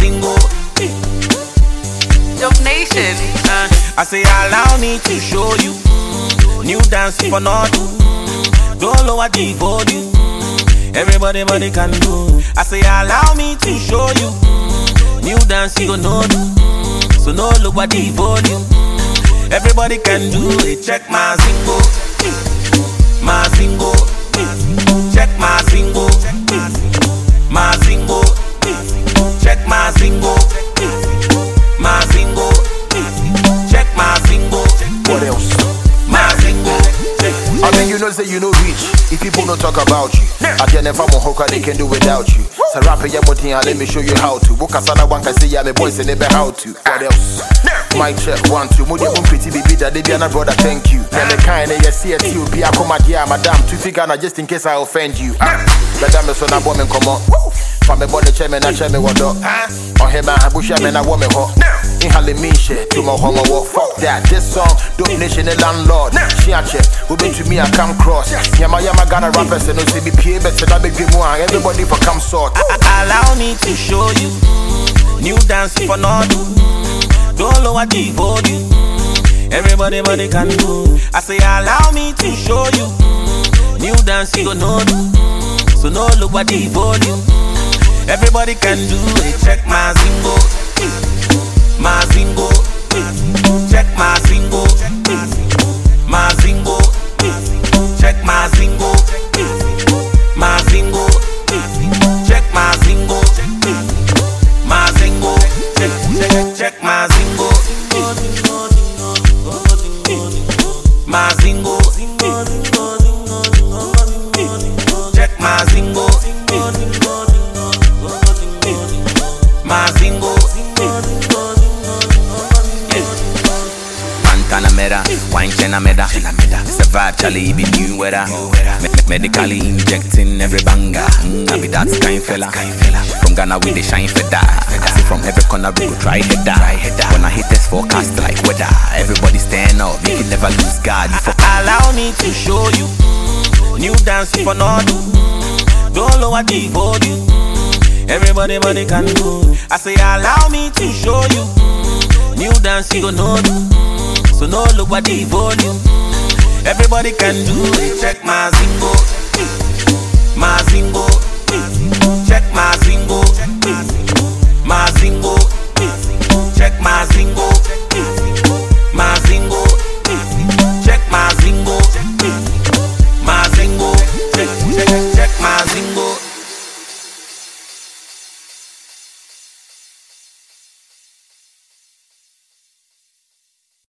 Mazingo. Dope Nation. I say allow me to show you new dance for not. Don't lower the volume. Everybody can do. I say allow me to show you new dance you know do. So no lower the volume. Everybody can do it. Check Mazingo. Mazingo. Check Mazingo. Mazingo. Check Mazingo. Mazingo. Check Mazingo. What else? Mazingo. I mean, you know, say you know rich. If people don't talk about you, I can never more they can do without you. So rap your body and let me show you how to. Book a sana one can say yeah, my boys and never how to. What else? Mic check 1 2. Moody one pretty baby that they be an brother. Thank you. Then the kind of see it you be a come here, madam. To figure just in case I offend you. Madam is on a woman come on. From the body chairman, I chairman what up. On him, I bush him and a woman hot. In Halimisha, to my home walk. Fuck that. This song, Dope Nation, the landlord. She a check. Who been to me, I come cross. Yama Ghana rappers and no CBP, but I beg you more. Everybody for come sort. Allow me to show you new dance for not do. Don't lower the volume. Everybody can do. I say allow me to show you new dance you know do. So no lower the volume. Everybody can do it. Check Mazingo. Mazingo. Check Mazingo. Mazingo. Check Mazingo. Mazingo. Check Mazingo. Mazingo. Check Mazingo. Mazingo. Check Mazingo. Mazingo. Montana meda, wine chena meda. It's a vibe, Charlie, be new weather. Medically injecting every banger. I be that kind fella. From Ghana we the shine for that. See from every corner we go try head that. When I hit this forecast like weather, everybody stand up, you can never lose God. Allow me to show you new dance for not do. Don't lower the volume. Everybody can do. I say allow me to show you new dance you know do. So no lower the volume. Everybody can do it. Check Mazingo. Mazingo. Check Mazingo.